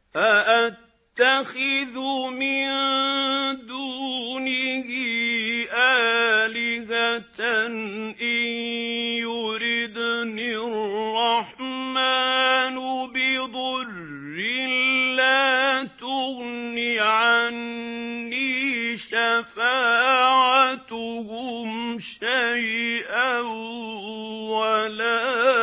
أَأَتَّخِذُ مِن دُونِهِ آلِهَةً إِن يُرِدْنِ الرَّحْمَٰنُ بِضُرٍّ لَّا تُغْنِ عَنِّي شَفَاعَتُهُمْ شَيْئًا وَلَا